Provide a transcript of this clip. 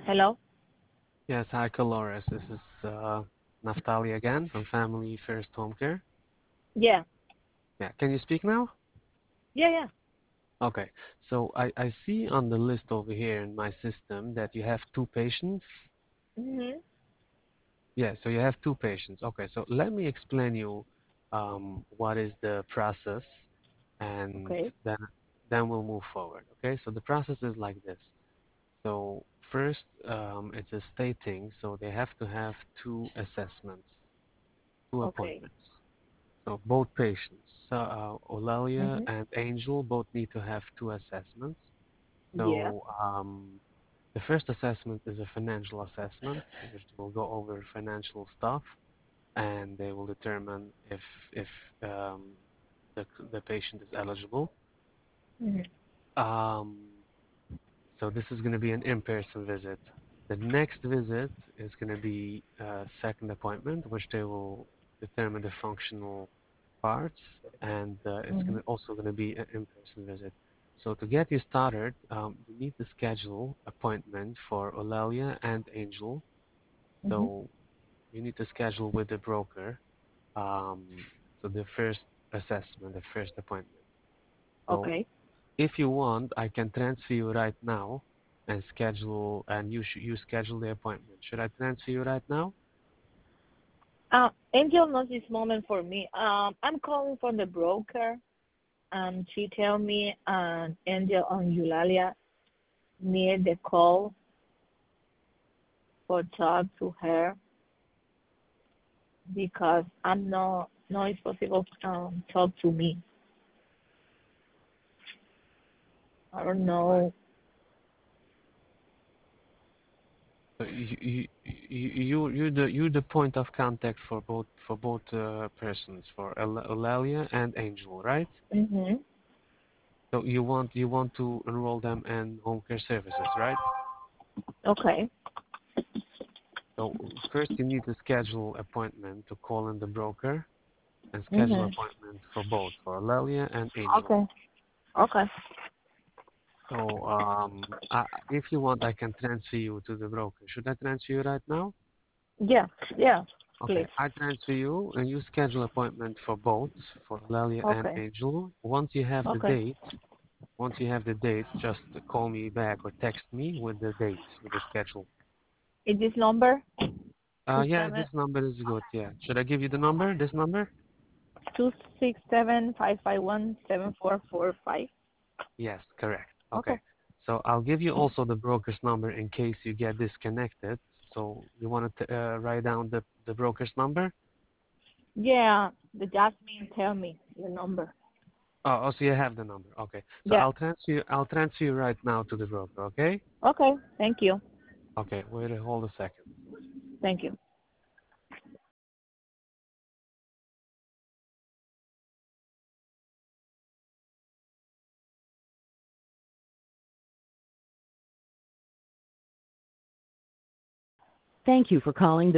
Hello? Yes, hi, Dolores. This is Naftali again from Family First Home Care. Yeah. Yeah, can you speak now? Yeah. Okay, so I see on the list over here in my system that you have two patients. Mm-hmm. Yeah, so you have two patients. Okay, so let me explain you what is the process, and Okay. then we'll move forward. Okay, so the process is like this. So first, it's a stating, so they have to have two assessments, two Okay. appointments. So both patients, Eulalia Mm-hmm. and Angel, both need to have two assessments. Yeah. So the first assessment is a financial assessment, which will go over financial stuff, and they will determine if the patient is eligible. Mm-hmm. Um, so this is going to be an in-person visit. The next visit is going to be a second appointment, which they will determine the functional parts, and it's Mm-hmm. gonna also going to be an in-person visit. So to get you started, you need to schedule appointment for Eulalia and Angel. Mm-hmm. So you need to schedule with the broker. Um, so the first assessment, the first appointment. So Okay. if you want, I can transfer you right now and schedule, and you schedule the appointment. Should I transfer you right now? Angel knows this moment for me. I'm calling from the broker. She tell me Angel and Eulalia need the call for talk to her because I'm no it's possible talk to me. I don't Right. know. So you're the point of contact for both persons, for Eulalia and Angel, right? Mm-hmm. So you want to enroll them in home care services, right? Okay. So first you need to schedule appointment to call in the broker and schedule Mm-hmm. appointment for both, for Eulalia and Angel. Okay. Okay. So if you want, I can transfer you to the broker. Should I transfer you right now? Yeah. Yeah. Okay, Please. I transfer you and you schedule appointment for both, for Lelia and Okay. Angel. Once you have the Okay. date, just call me back or text me with the date, with the schedule. Is this number two Yeah, seven this number is good. Yeah. Should I give you the number? This number? 267-551-7445? Yes, correct. Okay. Okay. So I'll give you also the broker's number in case you get disconnected. So you want to write down the broker's number? Yeah, the Jasmine tell me your number. Oh, so you have the number. Okay. So Yeah. I'll transfer you right now to the broker, okay? Okay. Thank you. Okay, wait, hold a second. Thank you. Thank you for calling the